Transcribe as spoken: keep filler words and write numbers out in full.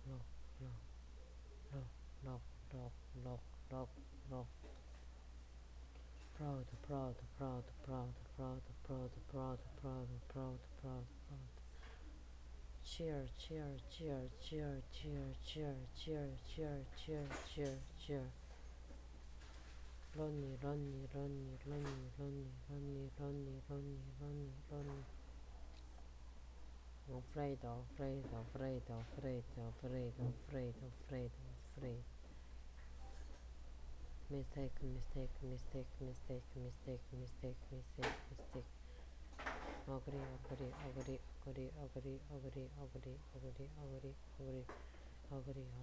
lock, lock, lock, lock, lock, lock, lock. Proud, proud, proud, proud, proud, proud, proud, proud, proud, proud, proud. Cheer, cheer, cheer, cheer, cheer, cheer, cheer, cheer, cheer, cheer, cheer. Lonely, lonely, lonely, lonely, lonely, lonely, lonely, lonely, lonely, lonely. Afraid, afraid, afraid, afraid, afraid, afraid, afraid, afraid. Mistake, mistake, mistake, mistake, mistake, mistake, mistake, mistake. Ugly, ugly, ugly, ugly, ugly, ugly, ugly, ugly, ugly, ugly, ugly.